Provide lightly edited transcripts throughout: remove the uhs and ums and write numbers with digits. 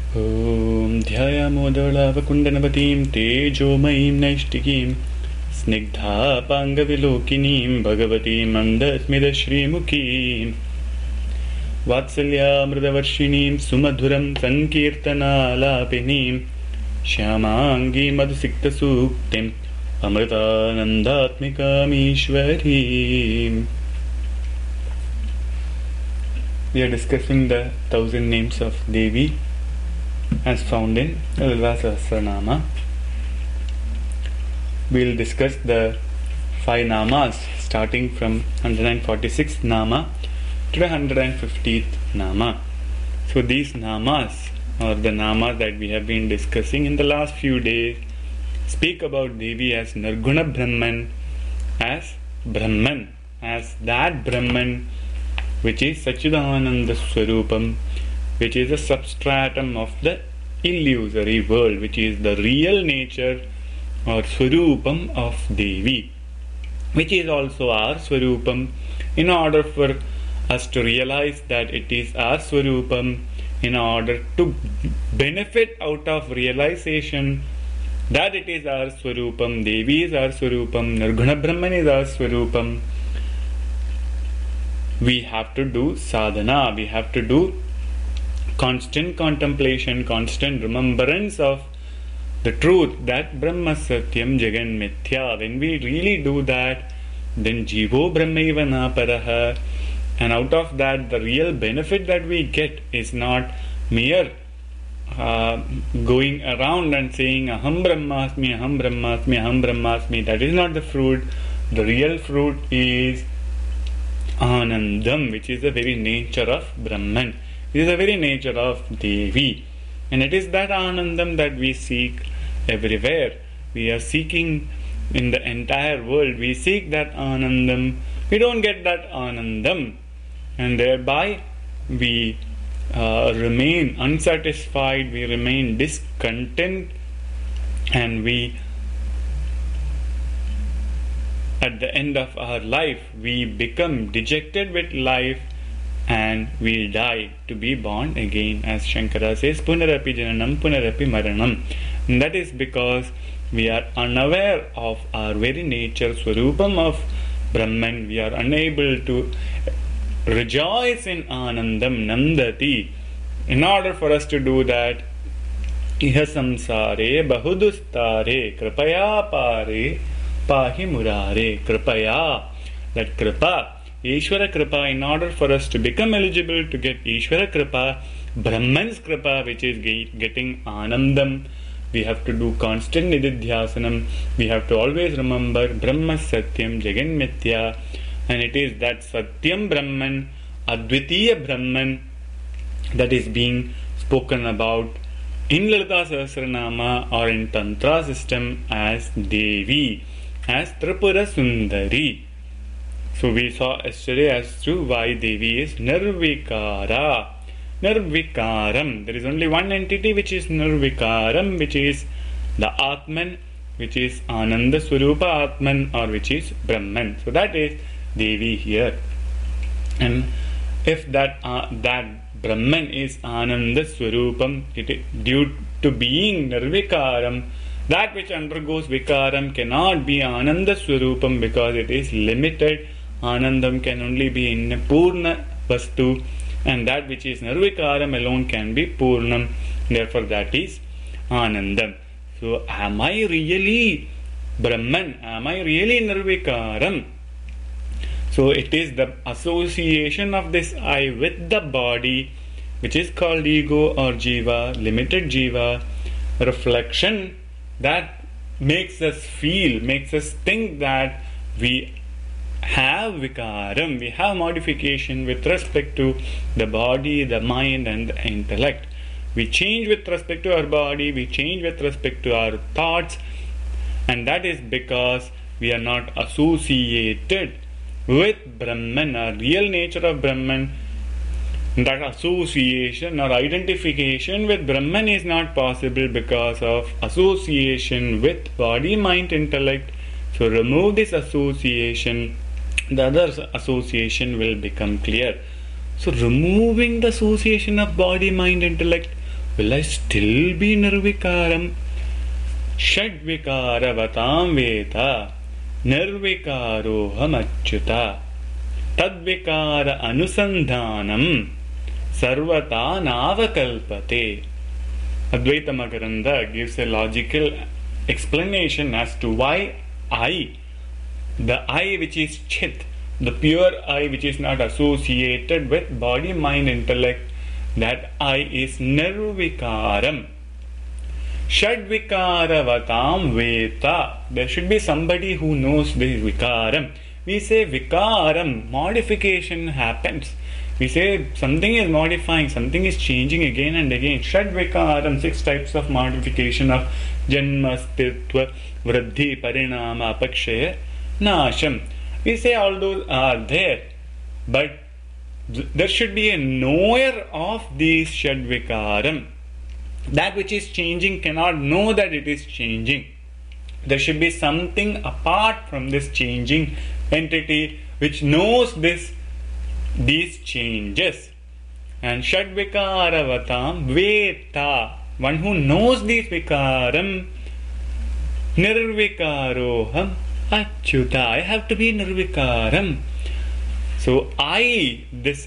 Om ध्यायामोदलावकुण्डनवतीं तेजोमयीं नैष्टिकीं स्निग्धापाङ्गविलोकिनीं भगवतीं मन्दस्मितश्रीमुखीं वात्सल्यामृतवर्षिणीं सुमधुरं सङ्कीर्तनालापिनीं श्यामाङ्गीं मधुसिक्तसूक्तिम् अमृतानन्दात्मिकामीश्वरीम्. We are discussing the 1000 names of Devi as found in Lalita Sahasranama. We will discuss the 5 namas starting from 146th nama to the 150th nama. So these namas, or the namas that we have been discussing in the last few days, speak about Devi as Nirguna Brahman, as that Brahman which is Sachidananda Swarupam, which is a substratum of the illusory world, which is the real nature or Swarupam of Devi, which is also our Swarupam. In order for us to realize that it is our Swarupam, in order to benefit out of realization that it is our Swarupam, Devi is our Swarupam, Nirguna Brahman is our Swarupam, we have to do sadhana, we have to do constant contemplation, constant remembrance of the truth that Brahma Satyam Jagan Mithya. When we really do that, then Jivo Brahmaiva Naparaha, and out of that the real benefit that we get is not mere going around and saying Aham Brahmasmi, Aham Brahmasmi, Aham Brahmasmi. That is not the fruit. The real fruit is Anandam, which is the very nature of Brahman. It is the very nature of Devi. And it is that Anandam that we seek everywhere. We are seeking in the entire world. We seek that Anandam. We don't get that Anandam. And thereby we remain unsatisfied, we remain discontent, and we, at the end of our life, we become dejected with life and we die to be born again. As Shankara says, Punarapi Jananam, Punarapi Maranam. And that is because we are unaware of our very nature, Swarupam of Brahman. We are unable to rejoice in Anandam, Nandati. In order for us to do that, Iha samsare bahudustare kripaya pare pahi murare. Kripaya, that kripa, Ishvara kripa, in order for us to become eligible to get Ishvara kripa, Brahman's kripa, which is getting Anandam, we have to do constant nididhyasanam. We have to always remember Brahma Satyam Jagan Mithya, and it is that Satyam Brahman, Advitiya Brahman, that is being spoken about in Lalita Sahasranama or in Tantra system as Devi, as Tripura Sundari. So we saw yesterday as to why Devi is Nirvikara. Nirvikaram. There is only one entity which is Nirvikaram, which is the Atman, which is Ananda Swarupa Atman, or which is Brahman. So that is Devi here. And if that Brahman is Ananda Swarupam, it is due to being Nirvikaram, that which undergoes Vikaram cannot be Ananda Swarupam because it is limited. Anandam can only be in a Purna Vastu, and that which is Nirvikaram alone can be Purnam. Therefore that is Anandam. So am I really Brahman? Am I really Nirvikaram? So it is the association of this I with the body, which is called ego or jiva, limited jiva, reflection, that makes us feel, makes us think that we have vikaram, we have modification with respect to the body, the mind and the intellect. We change with respect to our body, we change with respect to our thoughts, and that is because we are not associated with Brahman, our real nature of Brahman. That association or identification with Brahman is not possible because of association with body, mind, intellect. So remove this association, the other association will become clear. So removing the association of body, mind, intellect, will I still be nirvikaram? Shadvikaravatam veta nirvikaroham achyuta tadvikara anusandhanam sarvata navakalpate. Advaita Makaranda gives a logical explanation as to why I, the I which is Chit, the pure I which is not associated with body, mind, intellect, that I is nirvikaram. Shadvikaravatam veta. There should be somebody who knows this vikaram. We say vikaram, modification happens. We say something is modifying, something is changing again and again. Shadvikaram, 6 types of modification of janma, sthitva, vruddhi, parinama, apakshaya, nasham. We say all those are there, but there should be a knower of these shadvikaram. That which is changing cannot know that it is changing. There should be something apart from this changing entity which knows these changes. And Shadvikaravatam Veta, one who knows these vikaram, Nirvikaroham Achyuta. I have to be Nirvikaram. So I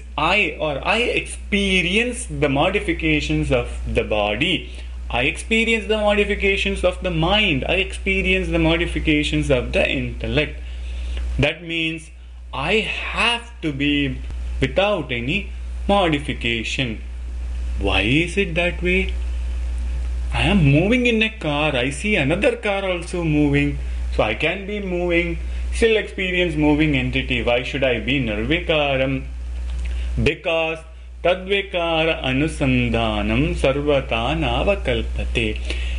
experience the modifications of the body. I experience the modifications of the mind. I experience the modifications of the intellect. That means I have to be without any modification. Why is it that way? I am moving in a car. I see another car also moving. So I can be moving, still experience moving entity. Why should I be nirvikaram? Because tadvikara anusandhanam sarvata navakalpate.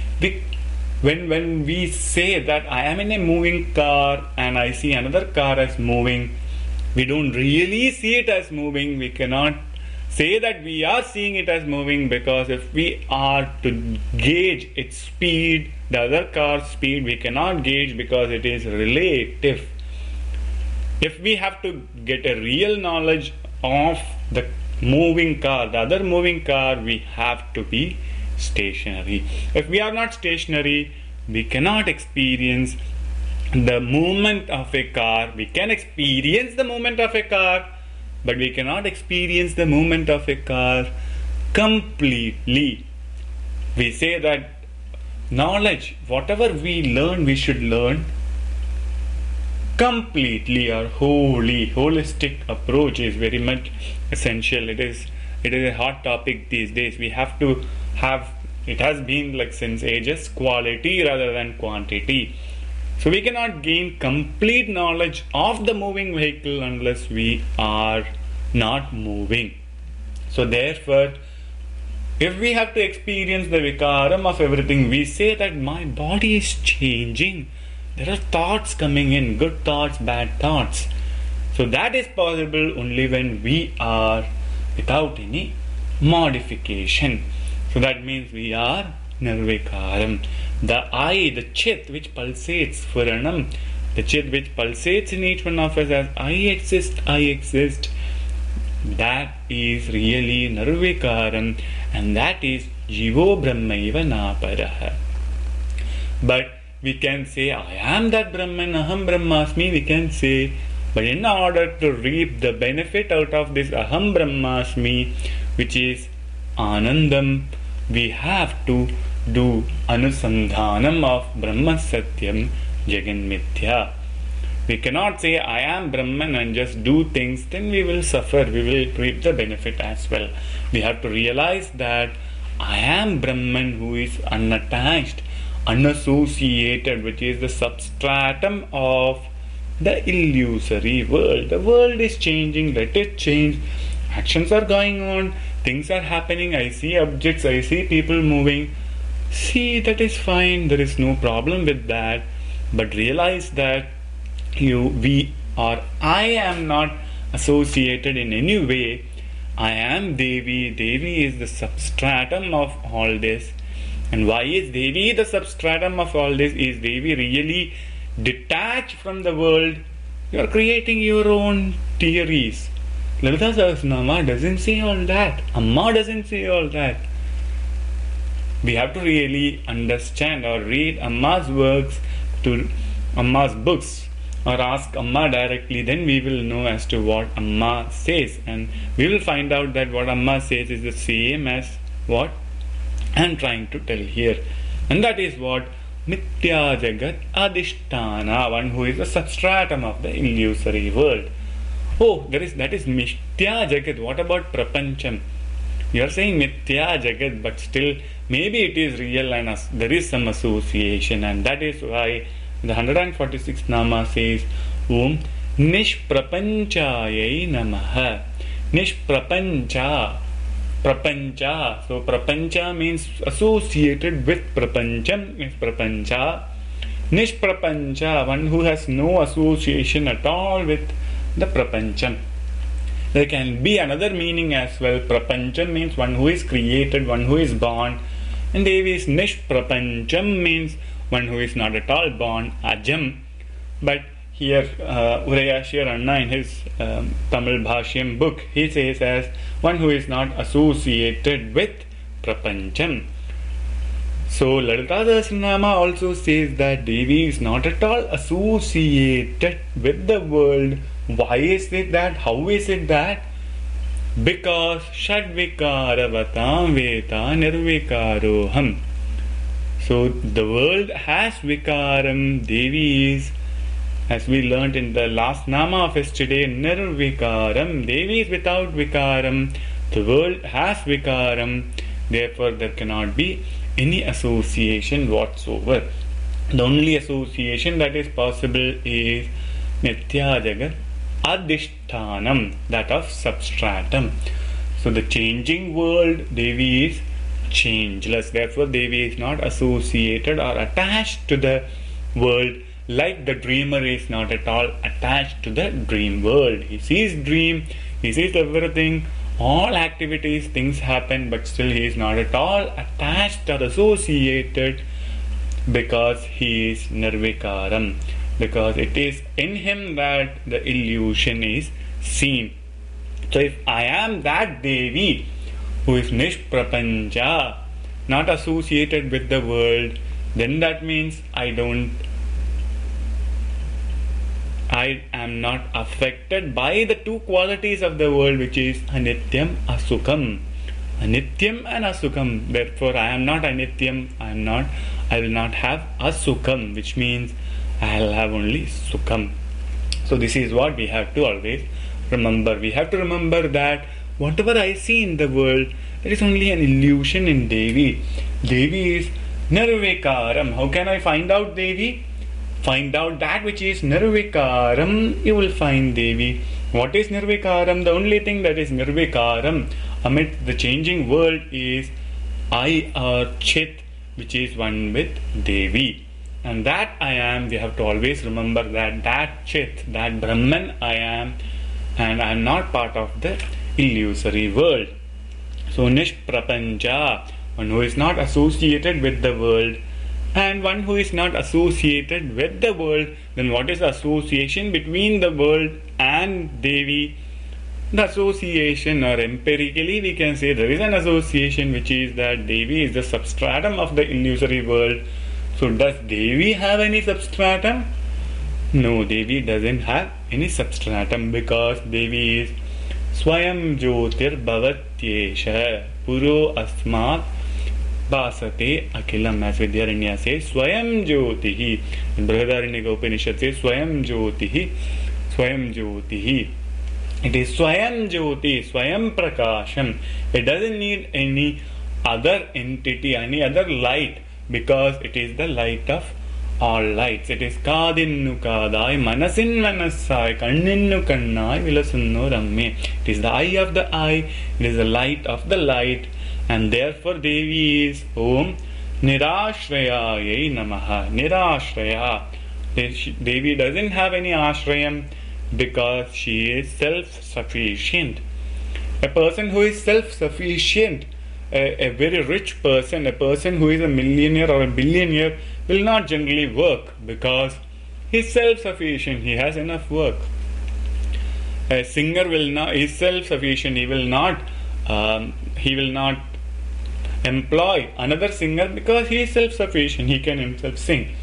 When we say that I am in a moving car and I see another car as moving, we don't really see it as moving. We cannot say that we are seeing it as moving, because if we are to gauge its speed, the other car's speed, we cannot gauge because it is relative. If we have to get a real knowledge of the moving car, the other moving car, we have to be stationary. If we are not stationary, we cannot experience the movement of a car. We can experience the movement of a car, but we cannot experience the movement of a car completely. We say that knowledge, whatever we learn, we should learn completely or wholly. Holistic approach is very much essential. It is a hot topic these days. We have to have, it has been like since ages, quality rather than quantity. So we cannot gain complete knowledge of the moving vehicle unless we are not moving. So therefore, if we have to experience the vikaram of everything, we say that my body is changing. There are thoughts coming in, good thoughts, bad thoughts. So that is possible only when we are without any modification. So that means we are nirvikaram. The I, the chit which pulsates, Furanam, the chit which pulsates in each one of us as I exist, that is really nirvikaram, and that is jivo brahmaiva naparaha. But we can say, I am that Brahman, aham brahmasmi, we can say, but in order to reap the benefit out of this aham brahmasmi, which is anandam, we have to do anusandhanam of Brahma Satyam Jagan Mithya. We cannot say I am Brahman and just do things, then we will suffer, we will reap the benefit as well. We have to realize that I am Brahman who is unattached, unassociated, which is the substratum of the illusory world. The world is changing, let it change. Actions are going on, things are happening, I see objects, I see people moving. See, that is fine, there is no problem with that. But realize that I am not associated in any way. I am Devi. Devi is the substratum of all this. And why is Devi the substratum of all this? Is Devi really detached from the world? You are creating your own theories. Lalita Sahasranama doesn't say all that. Amma doesn't say all that. We have to really understand or read Amma's books, or ask Amma directly. Then we will know as to what Amma says, and we will find out that what Amma says is the same as what I am trying to tell here, and that is what Mithya Jagat Adhisthana, one who is the substratum of the illusory world. Oh, that is Mithya Jagat. What about Prapancham? You are saying Mithya Jagat, but still maybe it is real and there is some association, and that is why the 146th Nama says Om Nishprapanchayai Namaha. Nishprapancha. Prapancha. So Prapancha means associated with Prapancham is Prapancha. Nishprapancha, one who has no association at all with the Prapancham. There can be another meaning as well. Prapancham means one who is created, one who is born, and Devi's Nishprapancham means one who is not at all born, Ajam. But here Urayashir Anna in his Tamil Bhashyam book, he says as one who is not associated with Prapancham. So Lalita Sahasranama also says that Devi is not at all associated with the world. Why is it that? How is it that? Because Shadvikaravatam Veta Nirvikaroham. So the world has Vikaram. Devi is, as we learnt in the last Nama of yesterday, Nirvikaram. Devi is without Vikaram. The world has Vikaram. Therefore there cannot be any association whatsoever. The only association that is possible is Mithya Jagat Adhishthanam, that of substratum. So the changing world, Devi is changeless. Therefore Devi is not associated or attached to the world, like the dreamer is not at all attached to the dream world. He sees dream, he sees everything, all activities, things happen, but still he is not at all attached or associated, because he is Nirvikaram, because it is in him that the illusion is seen. So if I am that Devi who is Nishprapancha, not associated with the world, then that means I am not affected by the two qualities of the world, which is Anityam, Asukham. Anityam and Asukham. Therefore I am not Anityam, I will not have Asukham, which means I will have only Sukham. So this is what we have to always remember. We have to remember that whatever I see in the world, there is only an illusion in Devi. Devi is Nirvikaram. How can I find out Devi? Find out that which is Nirvikaram, you will find Devi. What is Nirvikaram? The only thing that is Nirvikaram amid the changing world is I or Chit, which is one with Devi. And that I am, we have to always remember that Chit, that Brahman I am, and I am not part of the illusory world. So Nishprapancha, one who is not associated with the world, and one who is not associated with the world. Then what is the association between the world and Devi? The association, or empirically we can say there is an association, which is that Devi is the substratum of the illusory world. So does Devi have any substratum? No, Devi doesn't have any substratum, because Devi is Swayam Jyotir Bhavatyesha Puro Asmat Basate Akhilam, as Vidyaranya says, Swayam Jyotihi. Brihadaranyaka Upanishad says Swayam Jyotihi. Swayam Jyotihi. It is Swayam Jyoti, Swayam Prakasham. It doesn't need any other entity, any other light, because it is the light of all lights. It is Kadinnu Kadai, Manasin Manasai, Kanninnu Kannai, Vilasunno Ramme. It is the eye of the eye, it is the light of the light, and therefore Devi is Om Nirashrayayai Namaha. Nirashraya. Devi doesn't have any ashrayam, because she is self-sufficient. A person who is self-sufficient, a very rich person, a person who is a millionaire or a billionaire, will not generally work, because he is self-sufficient, he has enough work. A singer is self-sufficient, he will not employ another singer because he is self-sufficient, he can himself sing.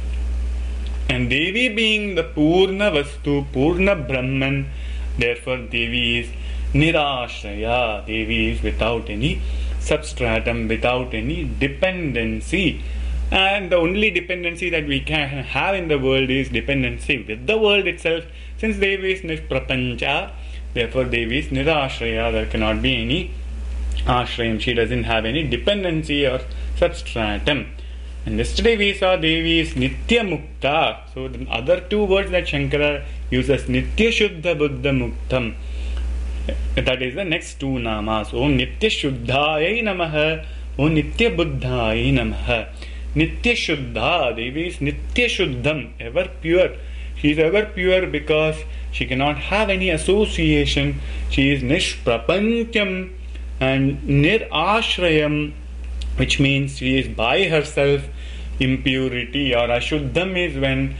And Devi being the Purna Vastu, Purna Brahman, therefore Devi is Nirashraya. Devi is without any substratum, without any dependency. And the only dependency that we can have in the world is dependency with the world itself. Since Devi is Nishprapancha, therefore Devi is Nirashraya. There cannot be any ashrayam. She doesn't have any dependency or substratum. And yesterday we saw Devi is Nitya Mukta. So the other two words that Shankara uses, Nitya Shuddha Buddha Muktam. That is the next two namas. Om Nitya Shuddhaya Namaha. Om Nitya Buddhaya Namaha. Nitya Shuddha. Devi is Nitya Shuddham, ever pure. She is ever pure because she cannot have any association. She is Nishprapancham and Nirashrayam, which means she is by herself. Impurity or Ashuddham is when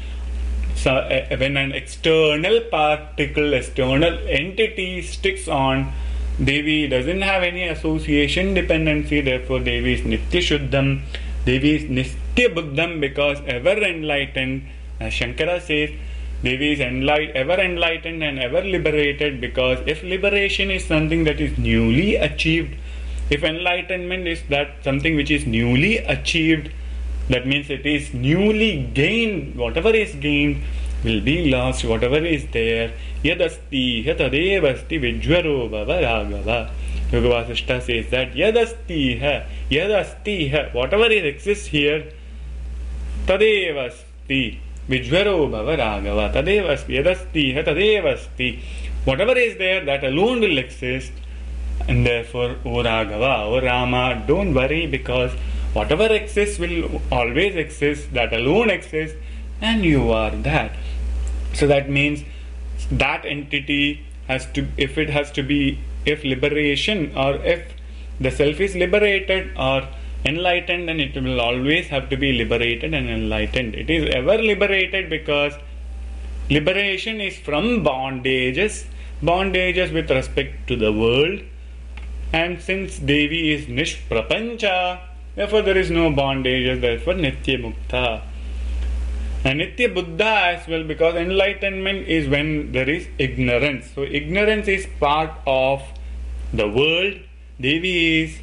an external particle, external entity sticks on. Devi doesn't have any association dependency, therefore Devi is Nitya Shuddham. Devi is Nitya Buddham because ever enlightened. As Shankara says, Devi is ever enlightened and ever liberated, because if liberation is something that is newly achieved, if enlightenment is that something which is newly achieved, that means it is newly gained. Whatever is gained will be lost. Whatever is there, yadasti tadevasti vijvaro bhava raghava. Yoga Vasishta says that yadasti, whatever exists here, tadevasti vijvaro bhava raghava. Tadevasti yadasti tadevasti. Whatever is there, that alone will exist. And therefore, O Raghava, O Rama, don't worry, because whatever exists will always exist, that alone exists, and you are that. So that means that entity has to, if liberation, or if the self is liberated or enlightened, then it will always have to be liberated and enlightened. It is ever liberated because liberation is from bondages with respect to the world. And since Devi is Nishprapancha, therefore there is no bondages, therefore Nitya Mukta. And Nitya Buddha as well, because enlightenment is when there is ignorance. So ignorance is part of the world. Devi is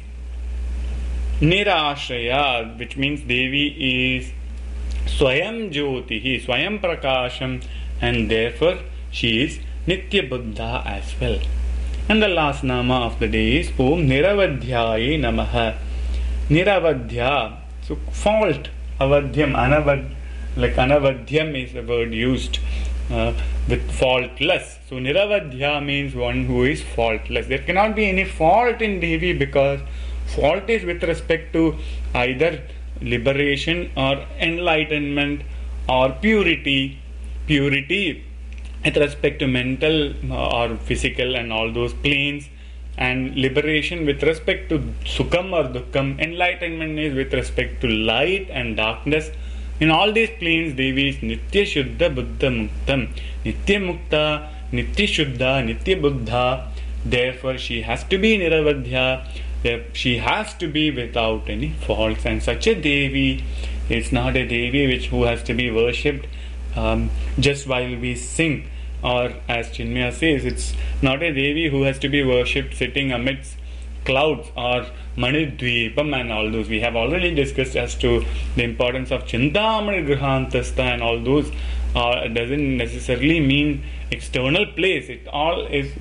Nirashraya, which means Devi is Swayam Jyotihi, Swayam Prakasham, and therefore she is Nitya Buddha as well. And the last nama of the day is Om Niravadhyaye Namaha. Niravadhya, so fault, avadhyam, anavadhyam is a word used with faultless. So Niravadhya means one who is faultless. There cannot be any fault in Devi, because fault is with respect to either liberation or enlightenment or purity. Purity with respect to mental or physical and all those planes, and liberation with respect to sukham or dukkham. Enlightenment is with respect to light and darkness. In all these planes, Devi is Nitya Shuddha Buddha Muktam, Nitya Mukta, Nitya Shuddha, Nitya Buddha. Therefore she has to be Niravadhya. She has to be without any faults. And such a Devi is not a Devi who has to be worshipped just while we sing, or as Chinmaya says, it's not a Devi who has to be worshipped sitting amidst clouds or Manidvipam and all those. We have already discussed as to the importance of Chintamani Grihantastha and all those. Doesn't necessarily mean external place. It all is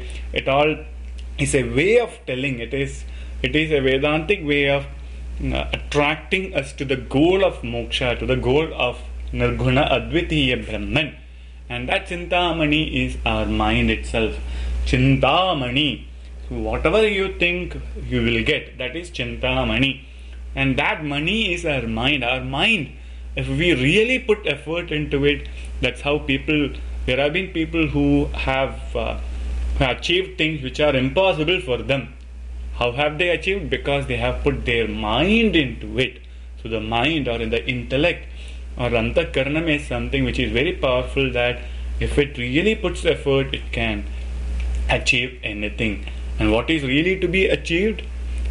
a way of telling. It is a Vedantic way of attracting us to the goal of moksha, to the goal of Nirguna Advitiya Brahman. And that Chintamani is our mind itself. Chintamani. So whatever you think you will get, that is Chintamani. And that money is our mind. Our mind, if we really put effort into it, that's how there have been people who have achieved things which are impossible for them. How have they achieved? Because they have put their mind into it. So the mind, or in the intellect, or Antakaranam, is something which is very powerful, that if it really puts effort, it can achieve anything. And what is really to be achieved?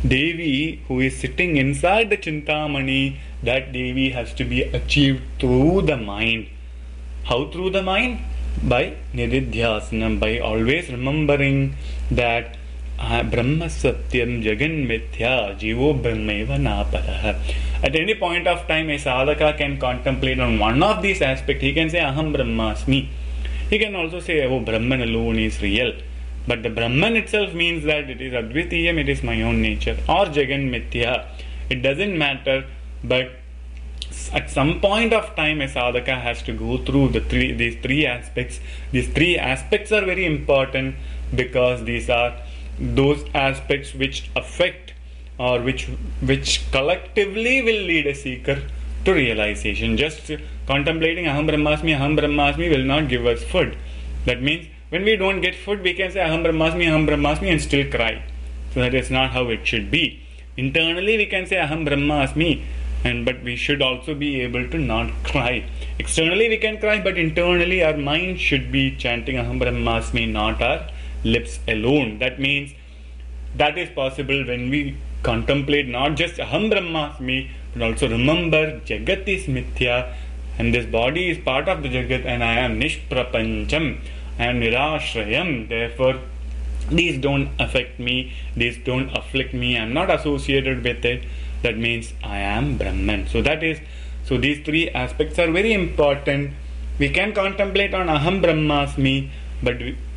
Devi who is sitting inside the Chintamani, that Devi has to be achieved through the mind. How through the mind? By Nididhyasanam, by always remembering that Brahma Satyam Jagan Mithya Jivo Brahmeva Naparaha. At any point of time, a sadhaka can contemplate on one of these aspects. He can say Aham Brahmasmi. He can also say, oh, Brahman alone is real. But the Brahman itself means that it is Advitiyam, it is my own nature. Or Jagan Mithya. It doesn't matter, but at some point of time a sadhaka has to go through these three aspects. These three aspects are very important because these are those aspects which affect or which collectively will lead a seeker to realization. Just contemplating Aham Brahmasmi will not give us food. That means when we don't get food, we can say Aham Brahmasmi and still cry. So that is not how it should be. Internally we can say Aham Brahmasmi, but we should also be able to not cry. Externally we can cry, but internally our mind should be chanting Aham Brahmasmi, not our lips alone. That means that is possible when we contemplate not just Aham Brahmasmi, but also remember Jagat is Mithya, and this body is part of the Jagat, and I am Nishprapancham, I am Nirashrayam. Therefore, these don't affect me, these don't afflict me, I am not associated with it. That means I am Brahman. So these three aspects are very important. We can contemplate on Aham Brahmasmi, but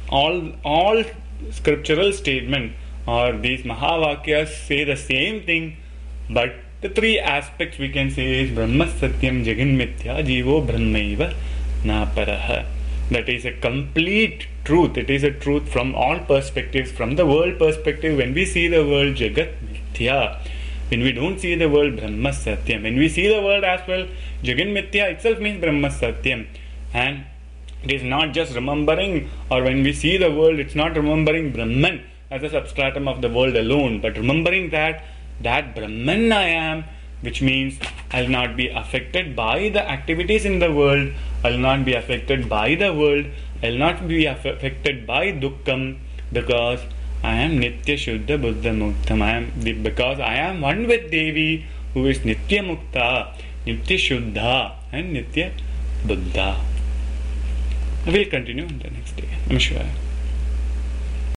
all scriptural statement or these Mahavakyas say the same thing, but the three aspects we can say is Brahma Satyam Jagan Mithya Jivo Brahmaiva Naparaha. That is a complete truth. It is a truth from all perspectives. From the world perspective, when we see the world Jagat Mithya, when we don't see the world Brahma Satyam, when we see the world as well, Jagan Mithya itself means Brahma Satyam. And it is not just remembering, or when we see the world, it's not remembering Brahman as a substratum of the world alone, but remembering that Brahman I am, which means I'll not be affected by the activities in the world, I'll not be affected by the world, I'll not be affected by Dukkham, because I am Nitya Shuddha Buddha Muktam. Because I am one with Devi, who is Nitya Mukta, Nitya Shuddha, and Nitya Buddha. I will continue on the next day. I'm sure.